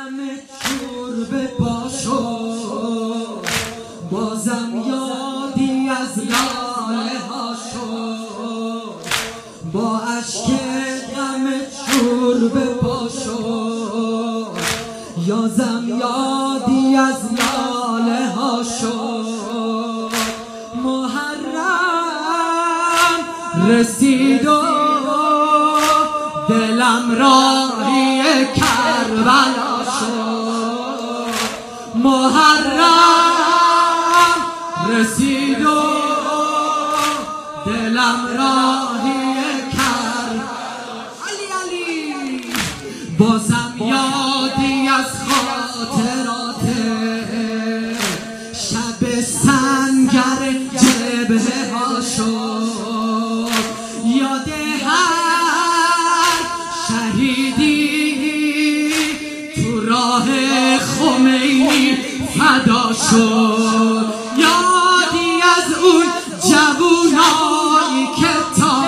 غم چور به پا شد، بازم یادی از لاله ها شد. با اشک غم چور به پا شد، یازم یادی از لاله ها شد. محرم رسید و دلم راهی کربلا شد. محرم رسید و دلم راهی کربلا. علی بازم یادی از خاطرات شب سنگر جبهه ها شد. یاد هر شهیدی تو راه خمینی فدا شد. یادی از اون جوونایی که تا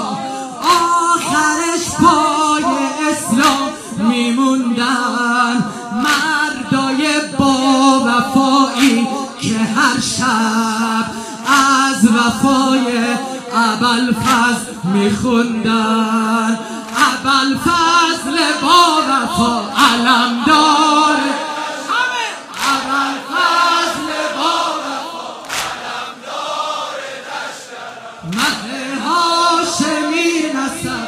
آخرش پای اسلام میموندن، مردای با وفایی که هر شب از وفای ابوالفضل میخوندن. ابوالفضل با وفا علمدار، ابوالفضل با وفا علمدار لشکر، مه هاشمی نسب.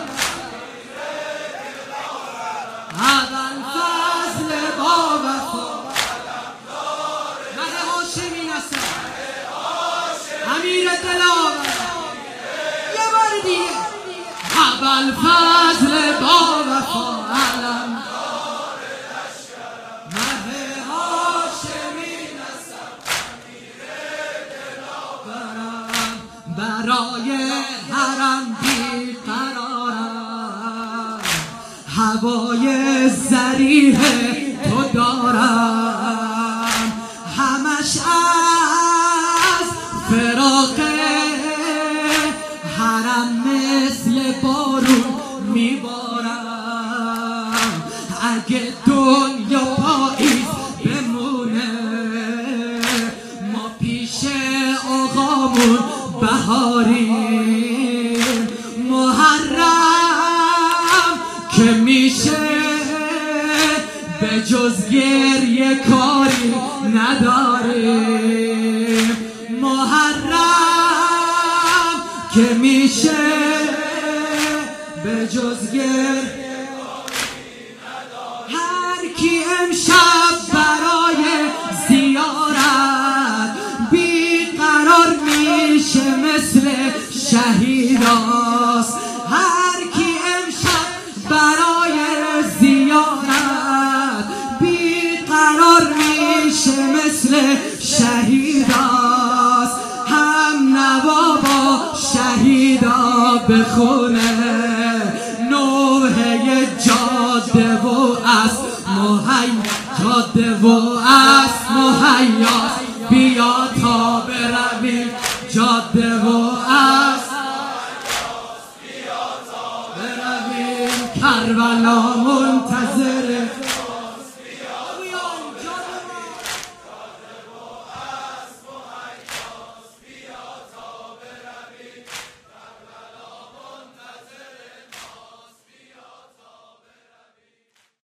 ابوالفضل با وفا مه هاشمی نسب، امیر دلاور. یه بار دیگه ابوالفضل با وفا علمدار لشکر، مه هاشمی نسب، امیر دلاورم. برای حرم بیقرارم، هوای ضریح تو دارم. همش از فراق حرم مثل بارون میبارم. اگه دنیا پاییز بمونه، ما پیش آقامون بهاریم. محرم که میشه به جز گریه کاری نداریم. محرم که میشه به جز گریه کاری نداریم. هر کی امشب برای زیارت بیقرار میشه مثل شهیداست. هر کی امشب برای زیارت بیقرار میشه مثل شهیداست. هم نوا با شهیدا بخونه، نوحه جاده و اسب مهیا، جاده و اسب مهیا، بیا تا برویم جاده و